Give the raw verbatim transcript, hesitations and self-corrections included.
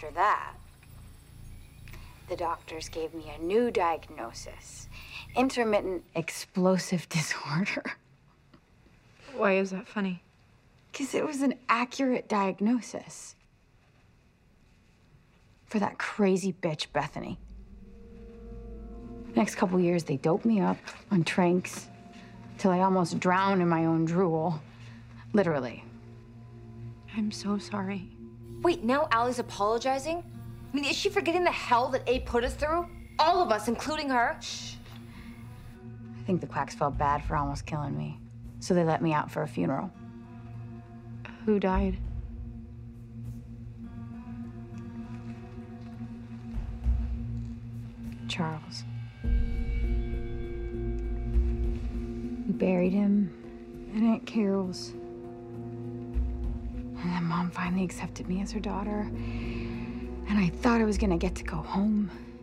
after that, the doctors gave me a new diagnosis. Intermittent explosive disorder. Why is that funny? Because it was an accurate diagnosis for that crazy bitch, Bethany. Next couple years, they doped me up on Tranks till I almost drowned in my own drool. Literally. I'm so sorry. Wait, now Allie's apologizing? I mean, is she forgetting the hell that Abe put us through? All of us, including her? Shh. I think the quacks felt bad for almost killing me, so they let me out for a funeral. Who died? Charles. We buried him at Aunt Carol's. And then Mom finally accepted me as her daughter. And I thought I was gonna get to go home